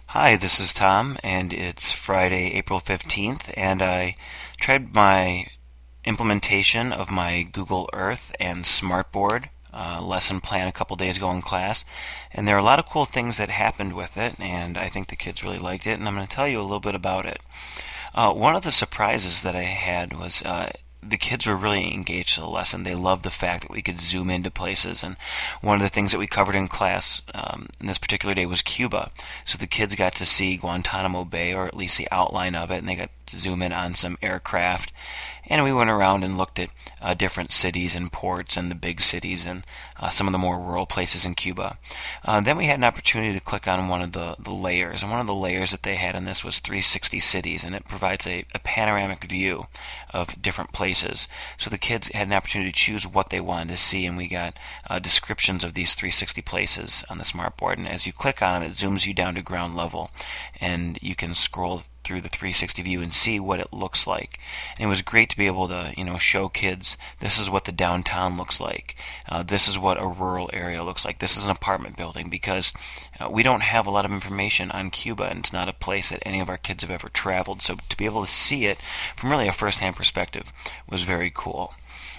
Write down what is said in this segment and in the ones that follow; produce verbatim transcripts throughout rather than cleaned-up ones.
Hi, this is Tom, and it's Friday, April fifteenth, and I tried my implementation of my Google Earth and Smartboard uh, lesson plan a couple days ago in class, and there are a lot of cool things that happened with it, and I think the kids really liked it, and I'm going to tell you a little bit about it. Uh, one of the surprises that I had was uh, the kids were really engaged in the lesson. They loved the fact that we could zoom into places, and one of the things that we covered in class um, in this particular day was Cuba. So the kids got to see Guantanamo Bay, or at least the outline of it, and they got to zoom in on some aircraft. And we went around and looked at uh, different cities and ports and the big cities and uh, some of the more rural places in Cuba. Uh, then we had an opportunity to click on one of the, the layers, and one of the layers that they had in this was three sixty cities, and it provides a, a panoramic view of different places. So the kids had an opportunity to choose what they wanted to see, and we got uh, descriptions of these three sixty places on the smartboard. And as you click on it, it zooms you down to ground level, and you can scroll through the three sixty view and see what it looks like. And it was great to be able to, you know, show kids this is what the downtown looks like. Uh, this is what a rural area looks like. This is an apartment building, because uh, we don't have a lot of information on Cuba, and it's not a place that any of our kids have ever traveled. So to be able to see it from really a first-hand perspective was very cool.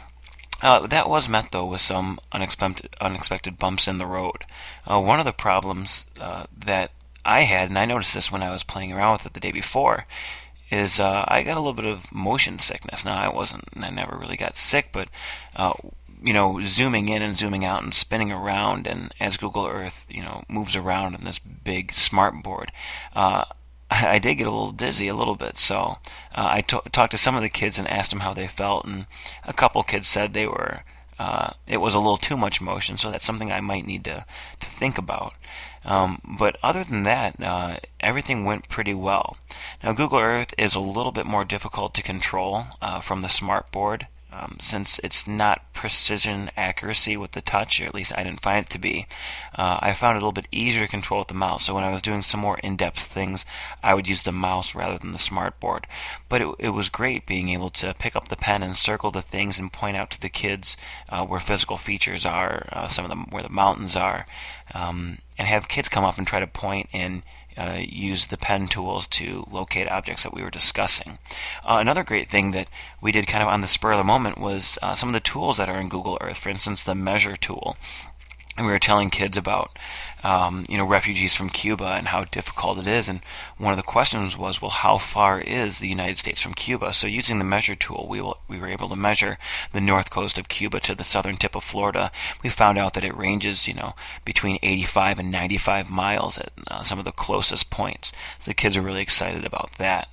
Uh, that was met, though, with some unexpected, unexpected bumps in the road. Uh, one of the problems uh, that I had, and I noticed this when I was playing around with it the day before, is uh, I got a little bit of motion sickness. Now, I wasn't, I never really got sick, but uh, you know, zooming in and zooming out and spinning around, and as Google Earth, you know, moves around on this big smart board, uh, I did get a little dizzy a little bit. So uh, I t- talked to some of the kids and asked them how they felt, and a couple kids said they were. Uh, it was a little too much motion, so that's something I might need to, to think about. Um, but other than that, uh, everything went pretty well. Now, Google Earth is a little bit more difficult to control uh, from the smartboard, um, since it's not precision accuracy with the touch, or at least I didn't find it to be. Uh, I found it a little bit easier to control with the mouse, so when I was doing some more in-depth things, I would use the mouse rather than the smartboard. But it, it was great being able to pick up the pen and circle the things and point out to the kids uh, where physical features are, uh, some of them where the mountains are, um, and have kids come up and try to point and Uh, use the pen tools to locate objects that we were discussing. Uh, another great thing that we did kind of on the spur of the moment was uh, some of the tools that are in Google Earth. For instance, the measure tool. And we were telling kids about um, you know, refugees from Cuba and how difficult it is. And one of the questions was, well, how far is the United States from Cuba? So using the measure tool, we, will, we were able to measure the north coast of Cuba to the southern tip of Florida. We found out that it ranges, you know, between eighty-five and ninety-five miles at uh, some of the closest points. So the kids are really excited about that.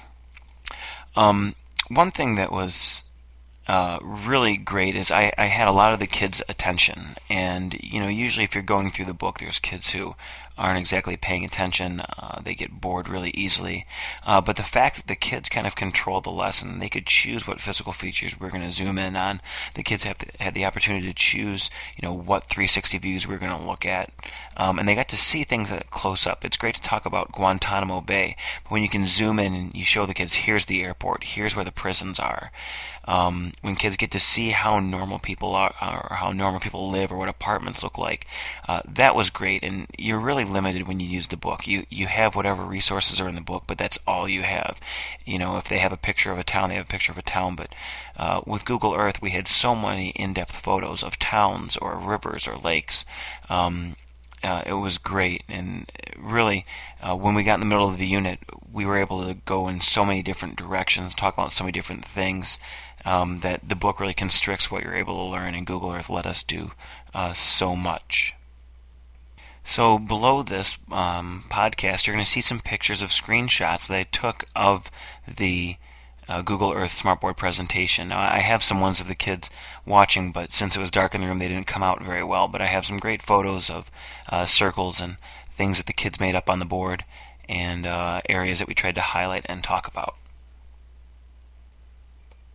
Um, one thing that was Uh, really great is I, I had a lot of the kids' attention, and you know, usually if you're going through the book, there's kids who aren't exactly paying attention. Uh, they get bored really easily, uh, but the fact that the kids kind of controlled the lesson, they could choose what physical features we're going to zoom in on. The kids have to, had the opportunity to choose, you know, what three sixty views we're going to look at, um, and they got to see things at close up. It's great to talk about Guantanamo Bay, but when you can zoom in and you show the kids, here's the airport, here's where the prisons are. Um, when kids get to see how normal people are, or how normal people live, or what apartments look like, uh, that was great. And you're really limited when you use the book. You you have whatever resources are in the book, but that's all you have. You know, if they have a picture of a town, they have a picture of a town. But uh, with Google Earth, we had so many in-depth photos of towns or rivers or lakes. Um, Uh, it was great, and really, uh, when we got in the middle of the unit, we were able to go in so many different directions, talk about so many different things, um, that the book really constricts what you're able to learn, and Google Earth let us do uh, so much. So below this um, podcast, you're going to see some pictures of screenshots that I took of the Uh, Google Earth Smartboard presentation. Now, I have some ones of the kids watching, but since it was dark in the room, they didn't come out very well. But I have some great photos of uh, circles and things that the kids made up on the board, and uh, areas that we tried to highlight and talk about.